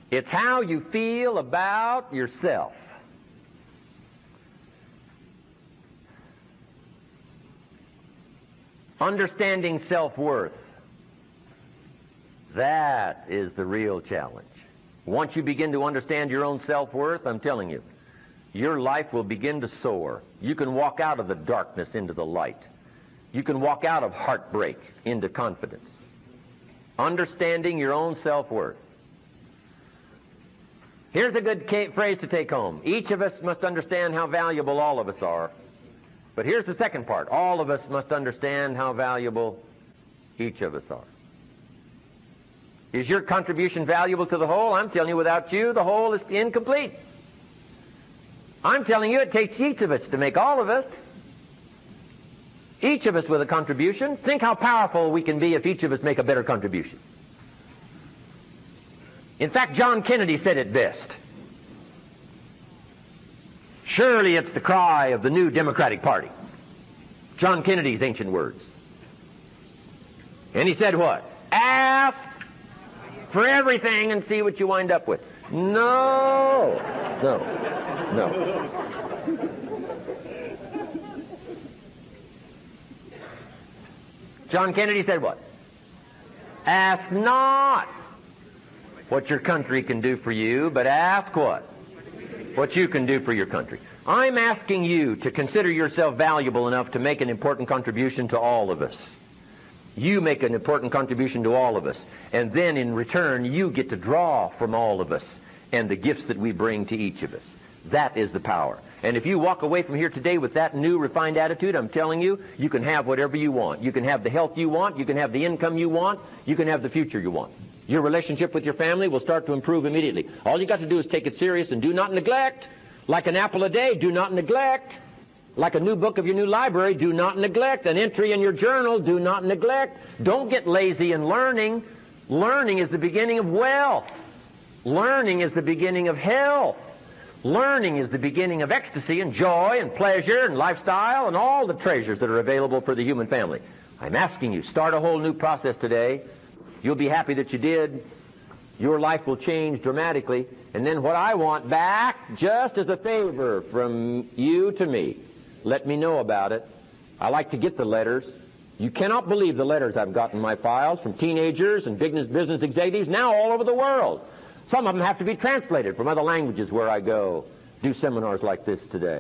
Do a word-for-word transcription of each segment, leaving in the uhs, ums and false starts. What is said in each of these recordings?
It's how you feel about yourself. Understanding self-worth. That is the real challenge. Once you begin to understand your own self-worth, I'm telling you, your life will begin to soar. You can walk out of the darkness into the light. You can walk out of heartbreak into confidence. Understanding your own self-worth. Here's a good phrase to take home. Each of us must understand how valuable all of us are. But here's the second part. All of us must understand how valuable each of us are. Is your contribution valuable to the whole? I'm telling you, without you, the whole is incomplete. I'm telling you, it takes each of us to make all of us. Each of us with a contribution. Think how powerful we can be if each of us make a better contribution. In fact, John Kennedy said it best. Surely it's the cry of the new Democratic Party. John Kennedy's ancient words. And he said what? Ask for everything and see what you wind up with. No, no, no. John Kennedy said what? Ask not what your country can do for you, but ask what? What you can do for your country. I'm asking you to consider yourself valuable enough to make an important contribution to all of us. You make an important contribution to all of us, and then in return you get to draw from all of us and the gifts that we bring to each of us. That is the power. And if you walk away from here today with that new refined attitude, I'm telling you, you can have whatever you want. You can have the health you want, you can have the income you want, you can have the future you want. Your relationship with your family will start to improve immediately. All you got to do is take it serious and do not neglect. Like an apple a day, do not neglect. Like a new book of your new library, do not neglect. An entry in your journal, do not neglect. Don't get lazy in learning. Learning is the beginning of wealth. Learning is the beginning of health. Learning is the beginning of ecstasy and joy and pleasure and lifestyle and all the treasures that are available for the human family. I'm asking you, start a whole new process today. You'll be happy that you did. Your life will change dramatically. And then what I want back, just as a favor from you to me, let me know about it. I like to get the letters. You cannot believe the letters I've got in my files from teenagers and business, business executives now all over the world. Some of them have to be translated from other languages where I go do seminars like this today.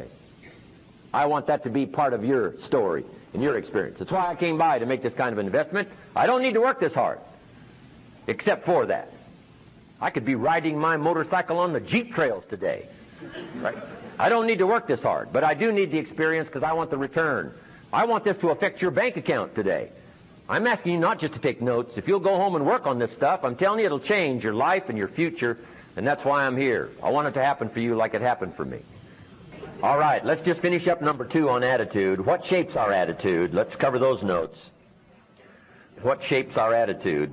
I want that to be part of your story and your experience. That's why I came by to make this kind of investment. I don't need to work this hard, except for that. I could be riding my motorcycle on the Jeep trails today. Right? I don't need to work this hard, but I do need the experience because I want the return. I want this to affect your bank account today. I'm asking you not just to take notes. If you'll go home and work on this stuff, I'm telling you it'll change your life and your future, and that's why I'm here. I want it to happen for you like it happened for me. All right, let's just finish up number two on attitude. What shapes our attitude? Let's cover those notes. What shapes our attitude?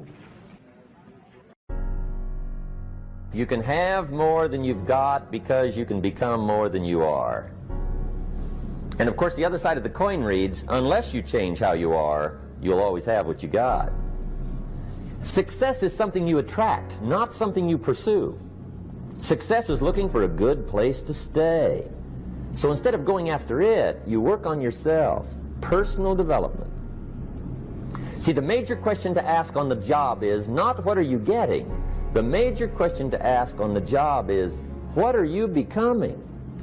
You can have more than you've got because you can become more than you are. And of course the other side of the coin reads, unless you change how you are, you'll always have what you got. Success is something you attract, not something you pursue. Success is looking for a good place to stay. So instead of going after it, you work on yourself. Personal development. See, the major question to ask on the job is not what are you getting? The major question to ask on the job is what are you becoming?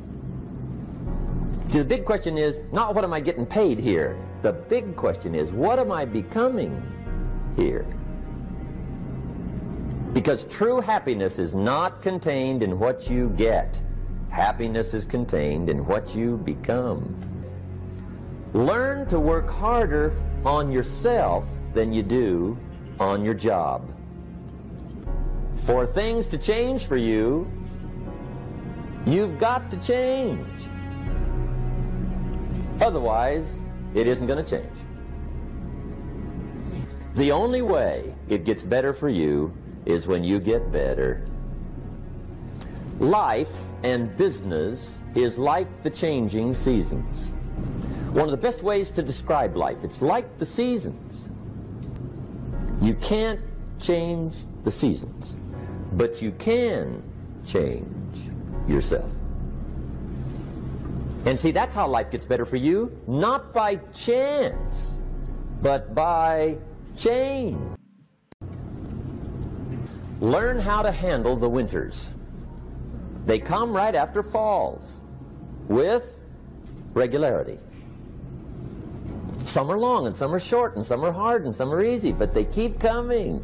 See, the big question is not what am I getting paid here? The big question is what am I becoming here? Because true happiness is not contained in what you get. Happiness is contained in what you become. Learn to work harder on yourself than you do on your job. For things to change for you, you've got to change. Otherwise, it isn't going to change. The only way it gets better for you is when you get better. Life and business is like the changing seasons. One of the best ways to describe life, it's like the seasons. You can't change the seasons, but you can change yourself. And see, that's how life gets better for you, not by chance, but by change. Learn how to handle the winters. They come right after falls, with regularity. Some are long, and some are short, and some are hard, and some are easy, but they keep coming.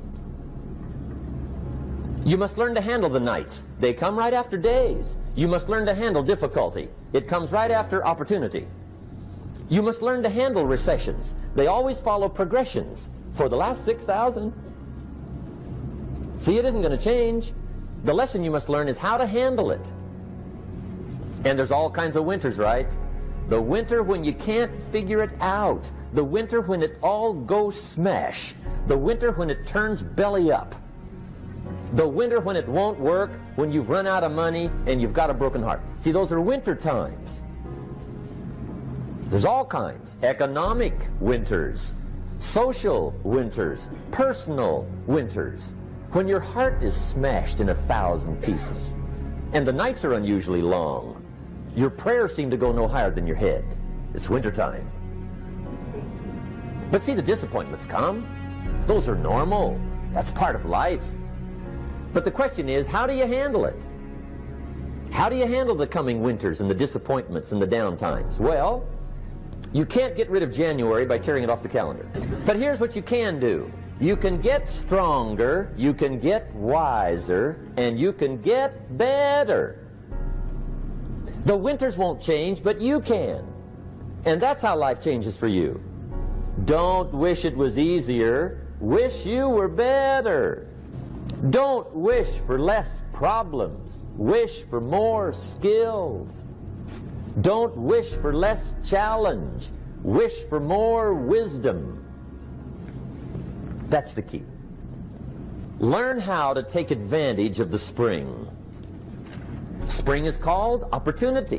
You must learn to handle the nights. They come right after days. You must learn to handle difficulty. It comes right after opportunity. You must learn to handle recessions. They always follow progressions for the last six thousand. See, it isn't going to change. The lesson you must learn is how to handle it. And there's all kinds of winters, right? The winter when you can't figure it out. The winter when it all goes smash. The winter when it turns belly up. The winter when it won't work, when you've run out of money and you've got a broken heart. See, those are winter times. There's all kinds. Economic winters, social winters, personal winters. When your heart is smashed in a thousand pieces and the nights are unusually long, your prayers seem to go no higher than your head. It's wintertime. But see, the disappointments come. Those are normal. That's part of life. But the question is, how do you handle it? How do you handle the coming winters and the disappointments and the downtimes? Well, you can't get rid of January by tearing it off the calendar. But here's what you can do. You can get stronger, you can get wiser, and you can get better. The winters won't change, but you can. And that's how life changes for you. Don't wish it was easier. Wish you were better. Don't wish for less problems. Wish for more skills. Don't wish for less challenge. Wish for more wisdom. That's the key. Learn how to take advantage of the spring. Spring is called opportunity.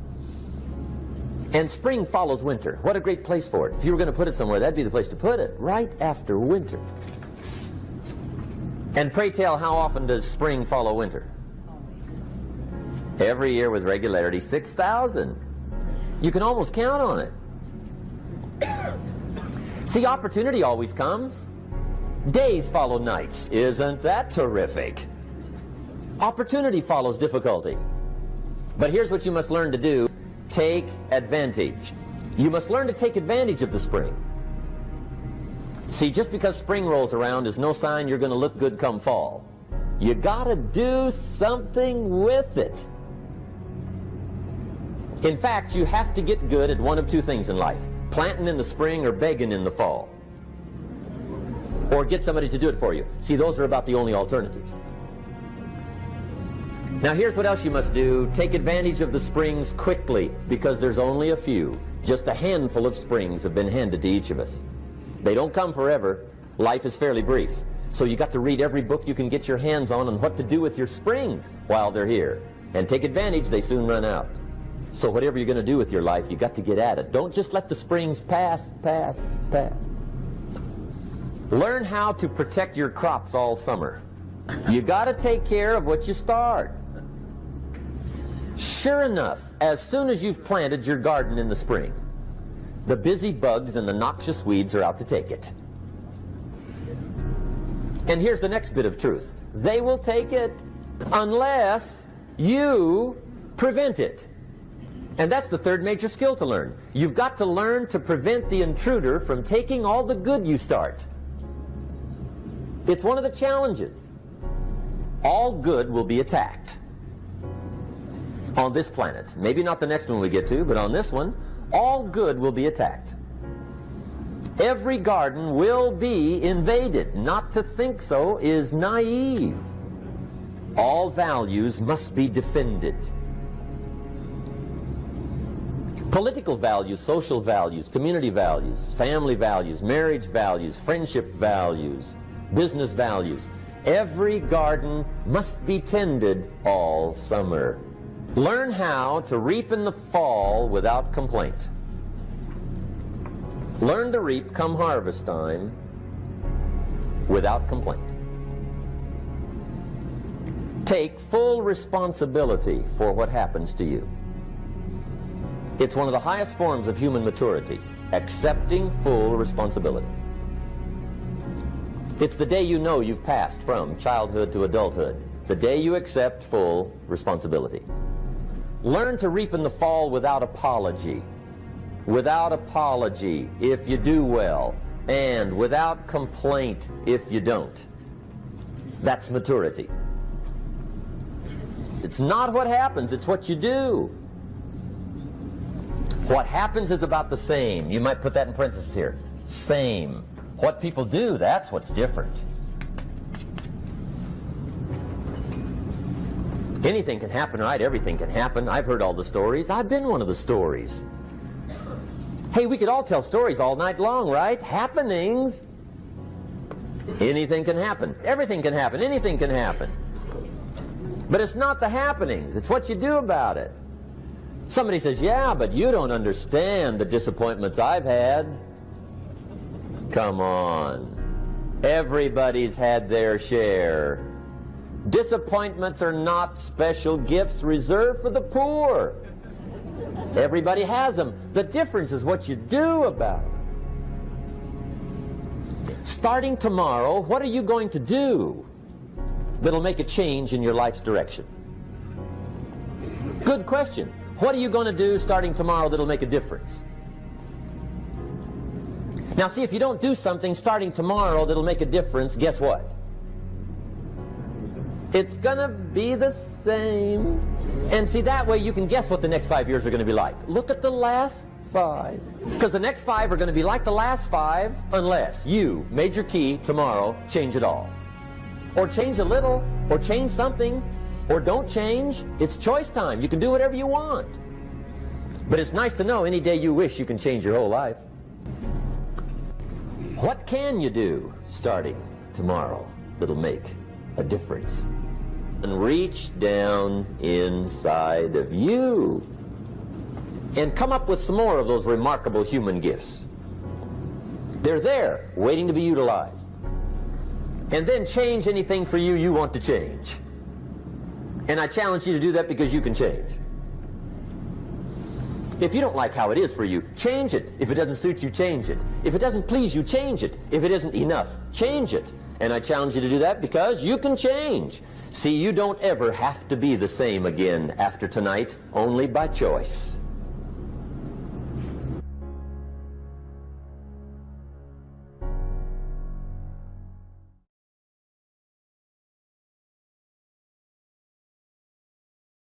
And spring follows winter. What a great place for it. If you were going to put it somewhere, that'd be the place to put it, right after winter. And pray tell, how often does spring follow winter? Every year with regularity, six thousand. You can almost count on it. See, opportunity always comes. Days follow nights. Isn't that terrific? Opportunity follows difficulty. But here's what you must learn to do. Take advantage. You must learn to take advantage of the spring. See, just because spring rolls around is no sign you're going to look good come fall. You got to do something with it. In fact, you have to get good at one of two things in life. Planting in the spring or begging in the fall. Or get somebody to do it for you. See, those are about the only alternatives. Now here's what else you must do. Take advantage of the springs quickly, because there's only a few. Just a handful of springs have been handed to each of us. They don't come forever. Life is fairly brief. So you got to read every book you can get your hands on on what to do with your springs while they're here. And take advantage, they soon run out. So whatever you're going to do with your life, you got to get at it. Don't just let the springs pass, pass, pass. Learn how to protect your crops all summer. You got to take care of what you start. Sure enough, as soon as you've planted your garden in the spring, the busy bugs and the noxious weeds are out to take it. And here's the next bit of truth. They will take it unless you prevent it. And that's the third major skill to learn. You've got to learn to prevent the intruder from taking all the good you start. It's one of the challenges. All good will be attacked on this planet. Maybe not the next one we get to, but on this one, all good will be attacked. Every garden will be invaded. Not to think so is naive. All values must be defended. Political values, social values, community values, family values, marriage values, friendship values, business values. Every garden must be tended all summer. Learn how to reap in the fall without complaint. Learn to reap come harvest time without complaint. Take full responsibility for what happens to you. It's one of the highest forms of human maturity, accepting full responsibility. It's the day you know you've passed from childhood to adulthood, the day you accept full responsibility. Learn to reap in the fall without apology, without apology if you do well, and without complaint if you don't. That's maturity. It's not what happens, it's what you do. What happens is about the same. You might put that in parentheses here. Same. What people do, that's what's different. Anything can happen, right? Everything can happen. I've heard all the stories. I've been one of the stories. Hey, we could all tell stories all night long, right? Happenings. Anything can happen. Everything can happen. Anything can happen. But it's not the happenings. It's what you do about it. Somebody says, yeah, but you don't understand the disappointments I've had. Come on. Everybody's had their share. Disappointments are not special gifts reserved for the poor. Everybody has them. The difference is what you do about it. Starting tomorrow, what are you going to do that'll make a change in your life's direction? Good question. What are you going to do starting tomorrow that'll make a difference? Now see, if you don't do something starting tomorrow that'll make a difference, guess what? It's going to be the same. And see, that way you can guess what the next five years are going to be like. Look at the last five. Because the next five are going to be like the last five unless you, major key, tomorrow, change it all. Or change a little, or change something, or don't change. It's choice time. You can do whatever you want. But it's nice to know any day you wish you can change your whole life. What can you do starting tomorrow that'll make a difference? And reach down inside of you and come up with some more of those remarkable human gifts. They're there, waiting to be utilized. And then change anything for you you want to change. And I challenge you to do that because you can change. If you don't like how it is for you, change it. If it doesn't suit you, change it. If it doesn't please you, change it. If it isn't enough, change it. And I challenge you to do that because you can change. See, you don't ever have to be the same again after tonight, only by choice.